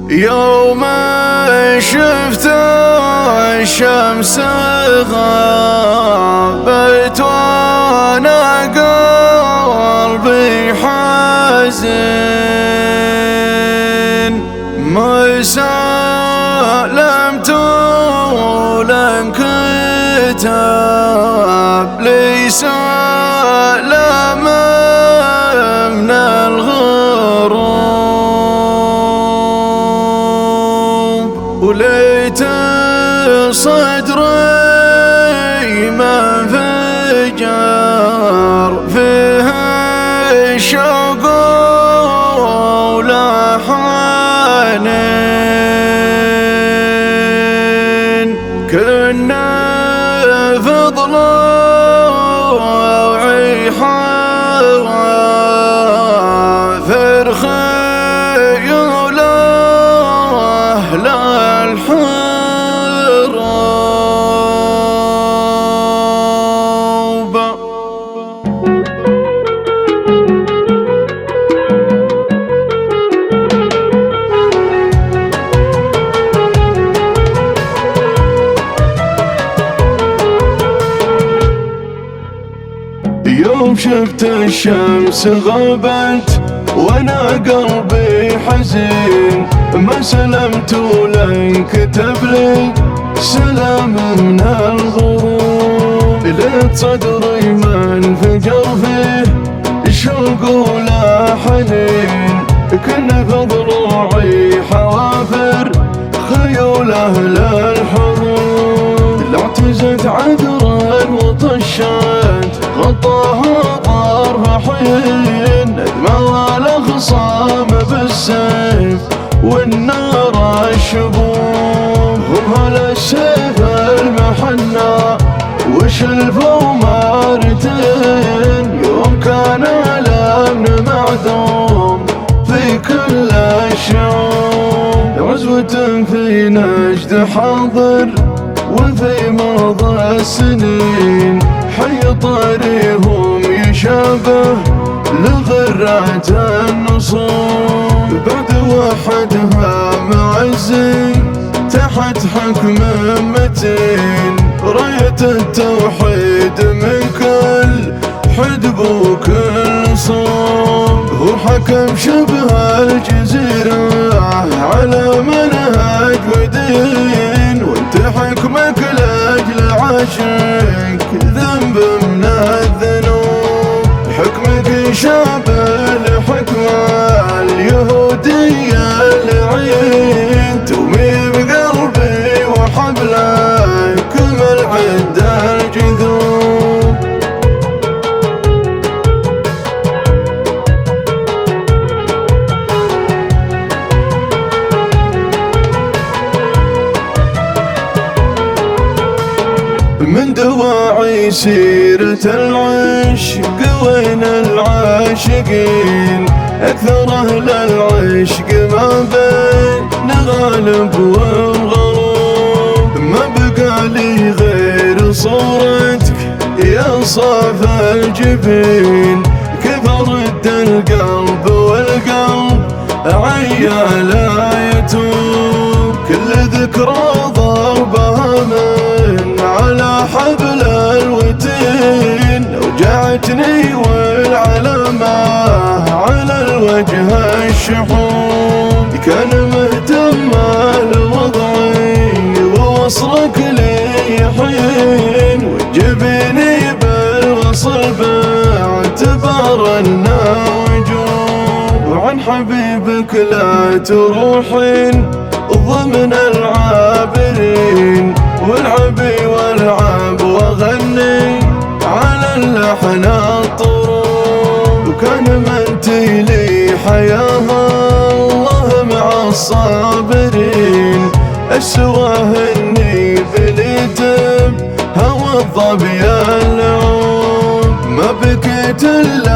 يوم شفت الشمس غابت وانا قلبي حزين، ما سلمت لن كتاب لي سلام من الغروب، وليت صدري ما انفجر فيه الشوق ولا حنين، كنا فضل وعيحة خيول أهل الحروب. يوم شفت الشمس غابت وانا قلبي حزين، ما سلمت ولن كتب لي سلام من الغروب، ليت صدري ما انفجر فيه شوق ولا حنين، كنا في ضلوعي حوافر خيول اهل الحروب، لا اعتزت عذرا وطشت غطاها طرف حين، ندمى والاخصام بالسيف والنار الشبوب، هم هلا السيف المحنى وشلفوا مارتين، يوم كان الامن معدوم في كل الشعوب، غزوة في نجد حاضر وفي مضى السنين، حي طريهم يشابه لغرات النصوب، بعد وحدها معزي تحت حكم متين، راية التوحيد من كل حدب وكل صوب، هو حكم شبه الجزيرة على منهج ودين، وانت حكمك لاجل عاشق ذنب من الذنوب، حكمك شابه لحكمة اليهودية العين، تومي بقلبي وحبلك كمل عد الجذوب. من دواعي سيرة العشق وين العاشقين، أكثر أهل العشق ما بين غالب والغروب، ما بقى لي غير صورتك يا صاف الجبين، كيف أرد القلب والقلب عيا لا يتوب، كل ذكرى ضربها من على حبل الوتين، وجعتني والعلامة على الوجه الشحوب، كان مهتم لوضعي ووصلك لي حين، وجبني بالوصل باعتبار الناوجوب، وعن حبيبك لا تروحين ضمن العابرين، والعبي والعب واغني على اللحن الطروب، وكان منتي لي حياها الله مع الصابرين، السواه اني بليتم هوى الظبي اللعوب، ما بكيت الا